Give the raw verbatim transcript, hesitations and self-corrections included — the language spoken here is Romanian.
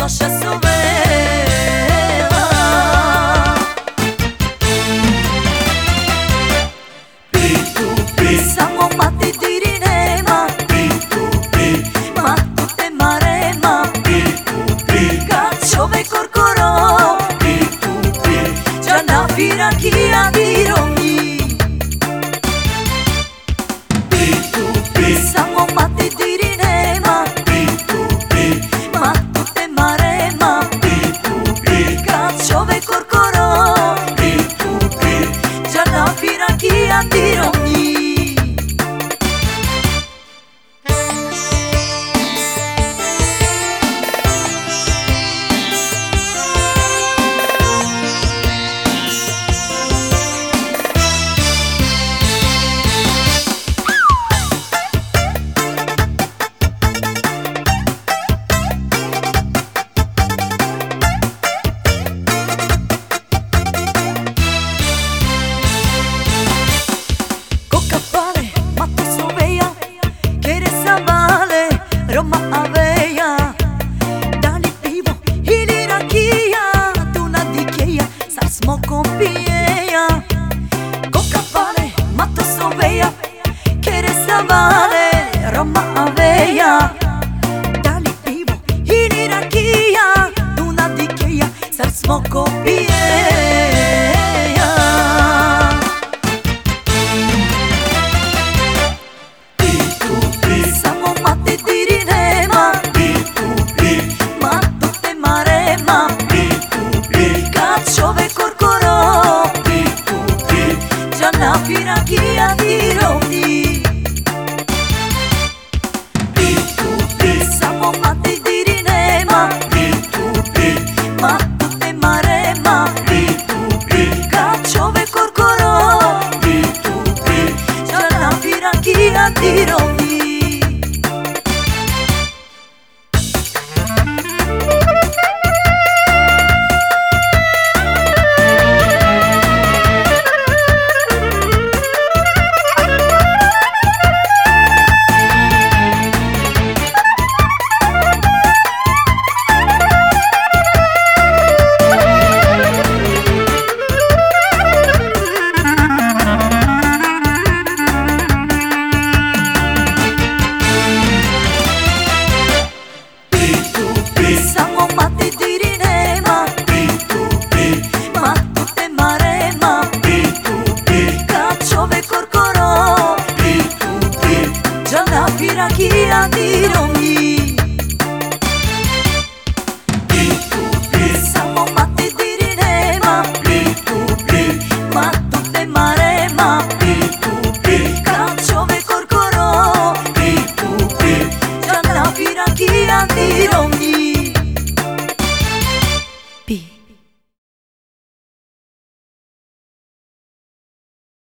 vaša sovela. Pitu, pi, Samo mati diri nema, pitu, pi, matu te marema, pitu, pi, kad čovek korkoro, pitu, pi, già na firanchia dirò mi. pitu, pi, Samo mati diri nema, pitu, pi, matu te marema, pitu, pi, kad čovek korkoro, pitu, pi, già na firanchia dirò mi. Roma Aveia, dali pivo ili rakija, tu na dikeja, sad smo kompijeja. Coca vale, mato soveja, keresa vale, Roma Aveia, dali pivo ili rakija, tu na dikeja, sad smo kompijeja.